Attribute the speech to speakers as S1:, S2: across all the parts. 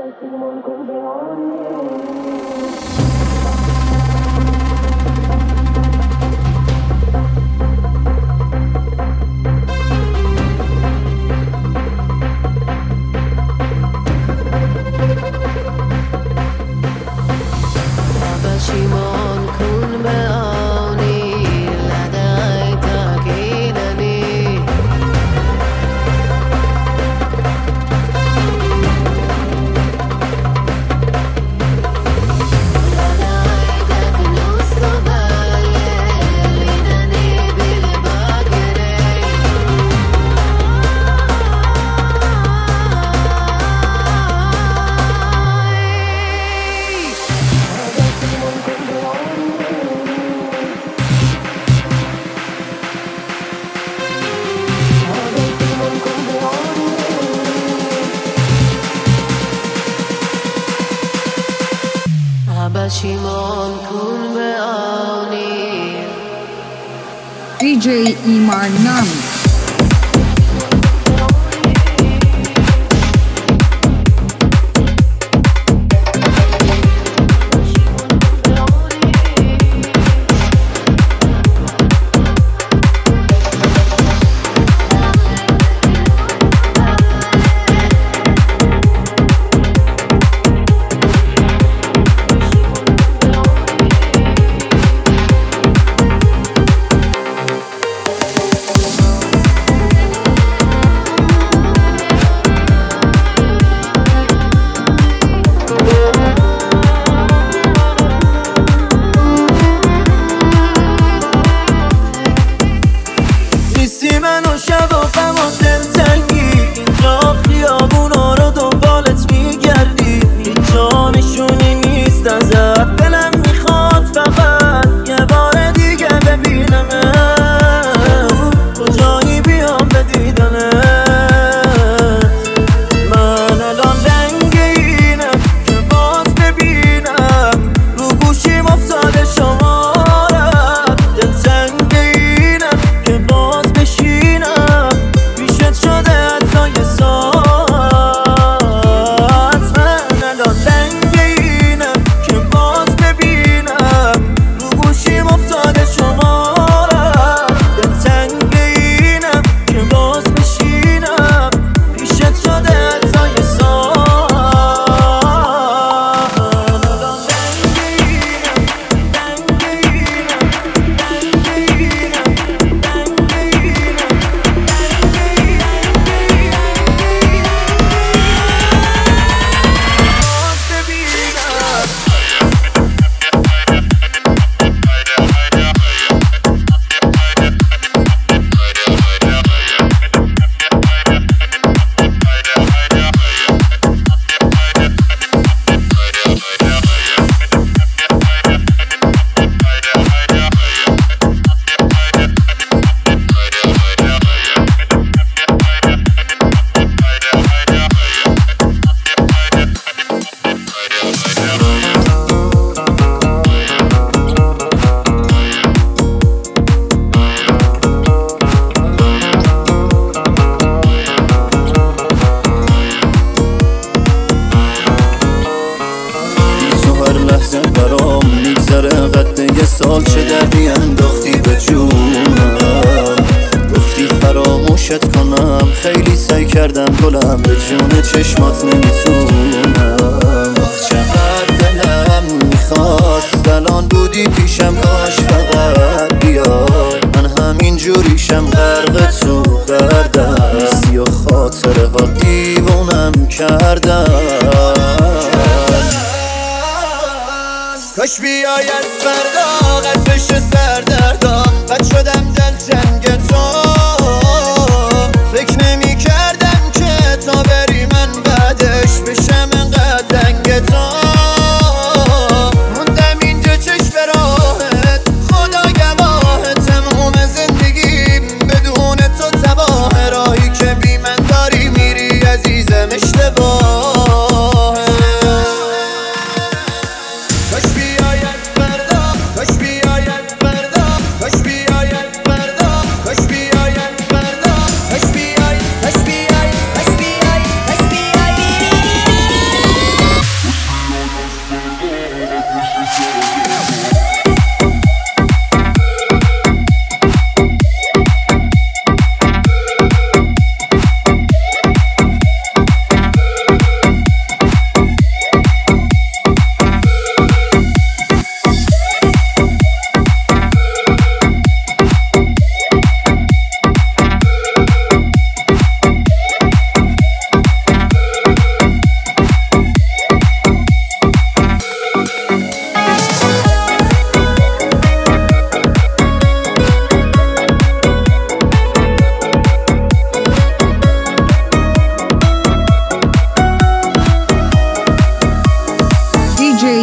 S1: پشیمان کن به آنی
S2: DJ ایمان نامی
S3: سال چه دردی انداختی به جونم، گفتی فراموشت کنم، خیلی سعی کردم گلم، به جون چشمات نمیتونم. چقدر دلم میخواست الان بودی پیشم، کاش فقط بیای، من همین جوریشم غرق تو دردم، نیستی و خاطره ها دیوونم کردم. کاش بیای از فردا قد بشه سردردم، بد شدم دلتنگ تو، فکر نمی کردم که تا بری من بعدش بشم انقدر دنگ تو. موندم اینجا چشم راهت، خدا گواه تمام زندگیم بدون تو تباه، راهی که بی من داری میری عزیزم اشتباه. کاش بیای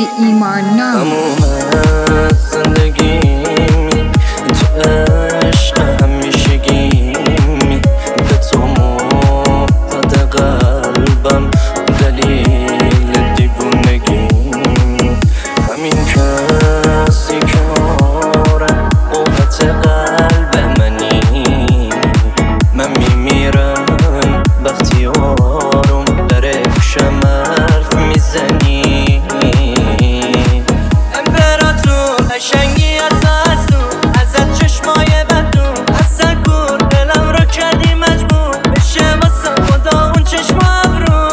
S2: ایمان نام.
S4: تموم زندگیم تو عشق همیشگیم، به تو معتاد قلبم دلیل دیوونگیم. همین کسی کنارم قوت قلب منی، من میمیرم وقتی آروم در گوشم حرف میزنی. امپراتور قشنگی از تو، ازت چشمای بدون، از سکور دلم رو کردی مجبور بشه واسه خدا اون چشم ابرو.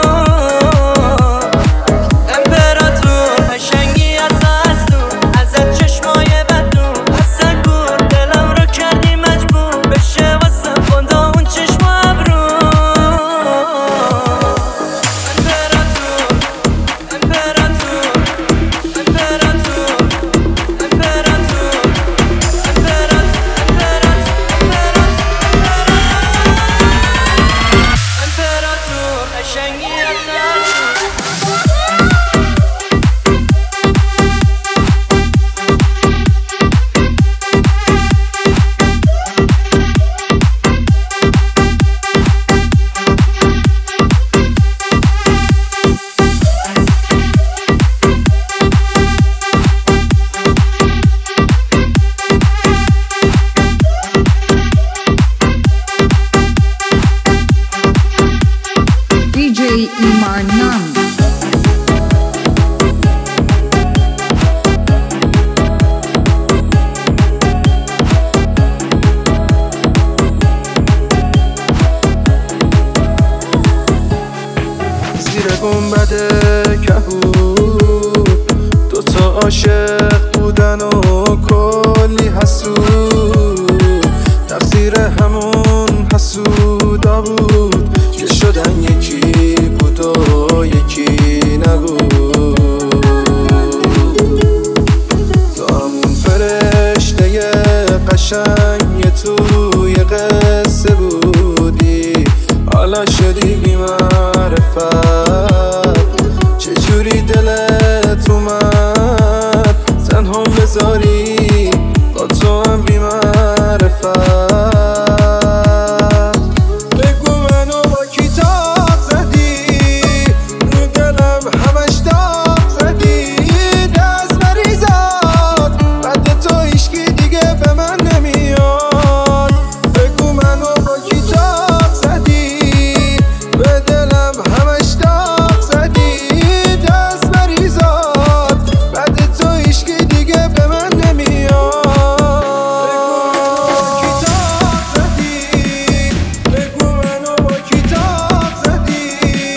S4: امپراتور قشنگی از تو، ازت چشمای بدون، از سکور دلم رو کردی مجبور بشه واسه خدا اون چشم ابرو.
S2: DJ ایمان نام.
S5: زیر گنبد کهود دوتا عاشق بودن و کلی حسود، تقصیر همون حسودا بود که شدن یکی بود و یکی نبود. تو همون فرشته قشنگ توی قصه بودی، حالا شدی بی معرفت. چجوری دلت اومد تنها بذاری با تو هم بی معرفت. بگو منو با کی تاق زدی، رو دلم همش داغ زدی. دست مریزاد بعد تو هیچکی دیگه به من نمیاد. بگو منو با کی تاق زدی، به دلم همش داغ زدی. دست مریزاد بعد تو هیچکی دیگه به من نمیاد. بگو منو با کی تاق زدی،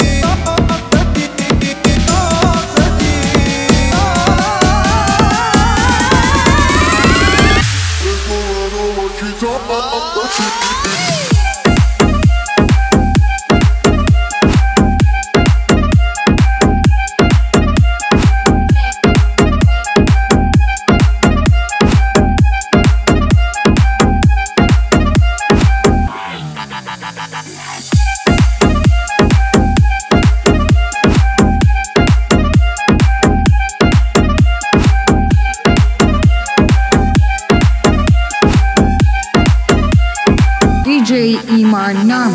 S2: DJ ایمان نام.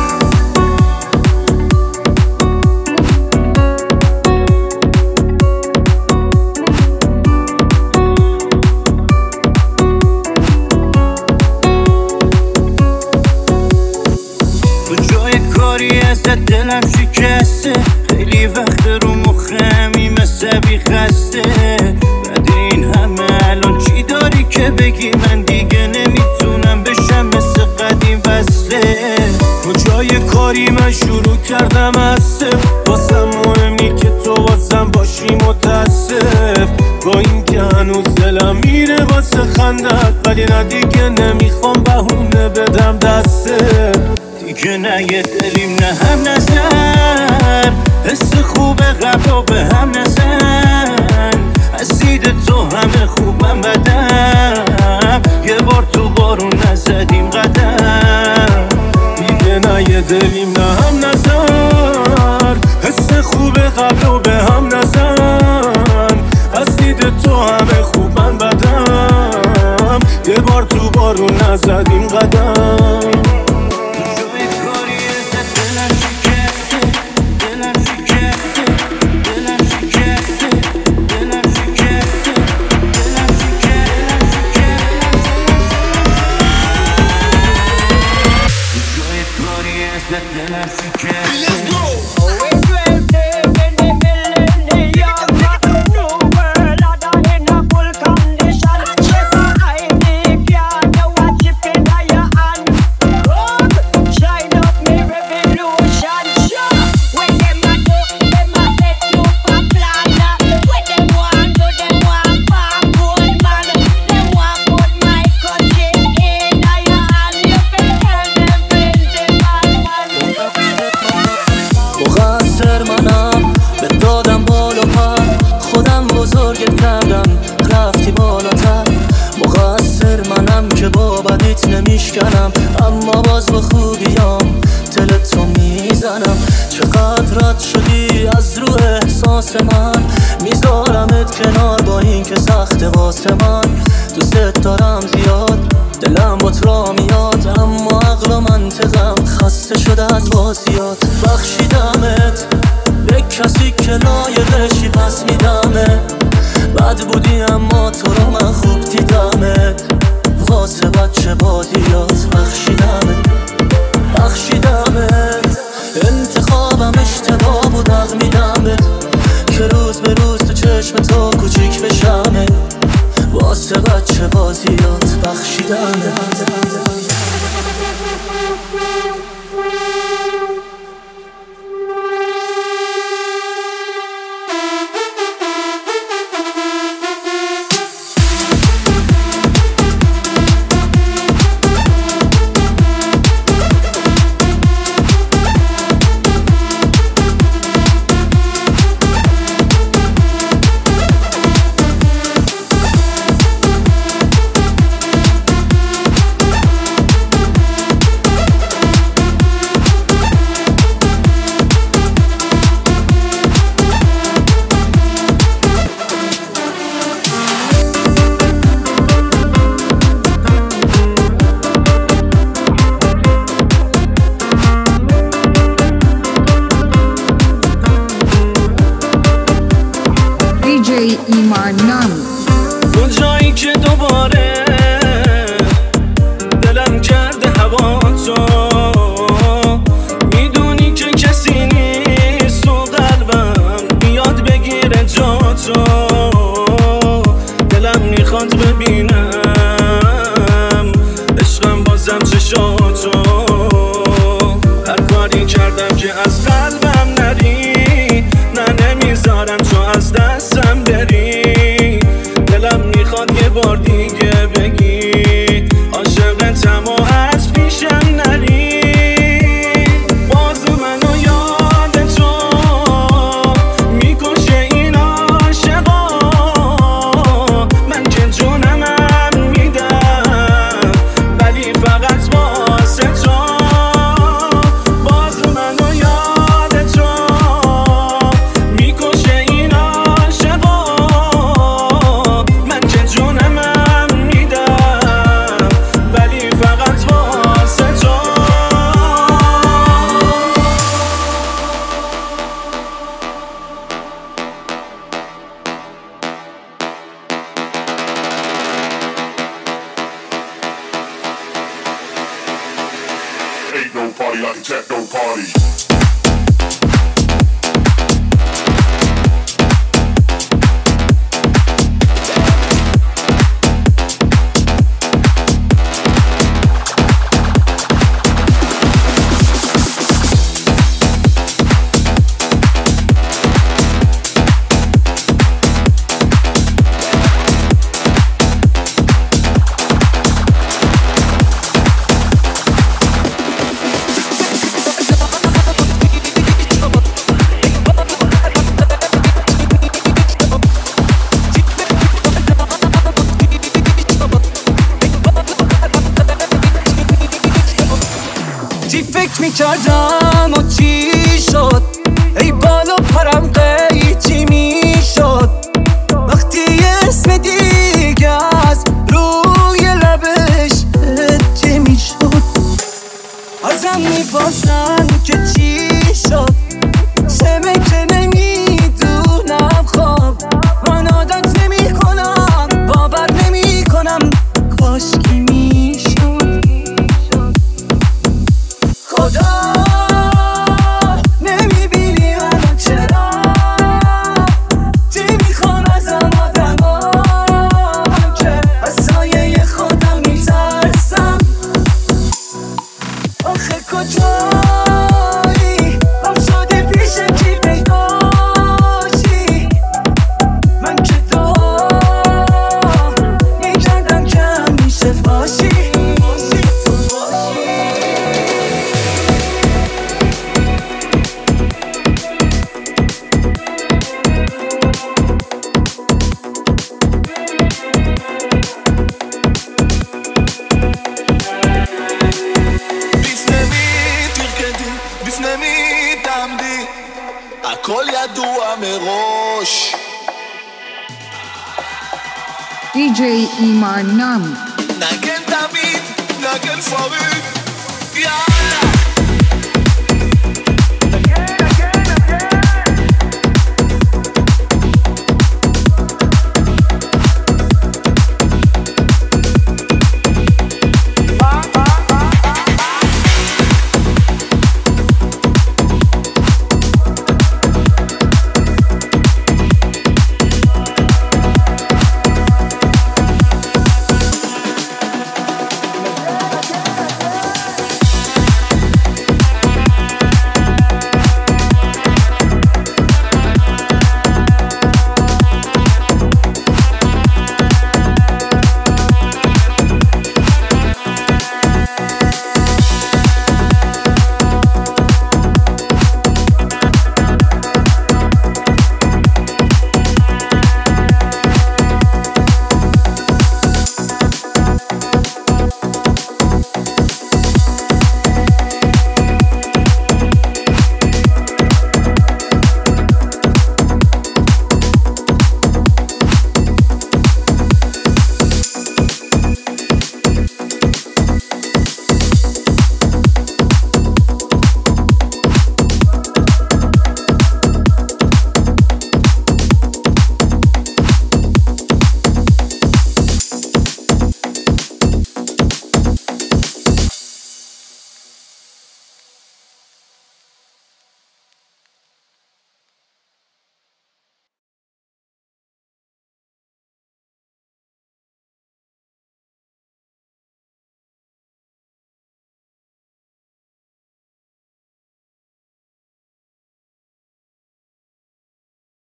S4: تو جای کاری ازت دلم شکسته، خیلی وقت رو مخمی مثل بی خسته. بعد این همه الان چی داری که بگی؟ من دیگه نمیتونم بشم مثل قدیم وصله. تو جای کاری من شروع کردم از صفر، واسم مهم نی که تو واسم باشی متاسف. با این که هنوز دلم میره واسه خندت، ولی نه دیگه نمیخوام بهونه بدم دسته. دیگه نه یه دلیم نه هم نزن، حس خوب قبل رو به هم نزن. از دید تو همه خوبم بدم، یه بار تو بارون نزدیم قدم. دیگه نه یه دلیم نه هم نزن، حس خوب قبل رو به هم نزن. از رو احساس من، میذارمت کنار با این که سخت واسه من. دوست دارم زیاد، دلم با را میاد، اما عقل و منطقم خسته شده از بازیات. بخشیدمت به کسی که لایقشی، پس میدمت. بد بودی اما تو رو من خوب دیدمت، واسه بچه بادیات. بخشیدمت انتخابم اشتباه بود، حق میدمت که روز به روز تو چشم تو کوچیک بشمه، واسه بچه بازیات. بخشیدمت.
S2: DJ ایمان نامی.
S4: اون جایی که دوباره دلم کرده هوا تو، میدونی که کسی نیست و قلبم میاد بگیره جا تو. دلم میخواد ببینم عشقم بازم چشاتو. هر کاری کردم که از قلبم نری، نه نمیذارم تو از دستم بری. دلم میخواد یه بار دیگه بگی عاشقتم و از پیشم نری. باز منو یاد تو میکشه این عاشقا، من که جونمم میدم ولی فقط واسه تو. باز منو یاد تو میکشه این عاشقا، من که جونمم میدم ولی فقط واسه تو.
S6: Ain't no party like a techno party.
S4: چی فکر میکردم و چی شد، ای بالا پرم قیچی میشد وقتی اسم دیگه از روی لبش چی میشد. ازم میپرسن که چی شد، چمه که نمیدونم. خب من عادت نمیکنم، باور نمیکنم، کاشکی میشد. خدا
S3: تو همه غش
S2: DJ ایمان نامی.
S3: نگن تمید نگن فامید یا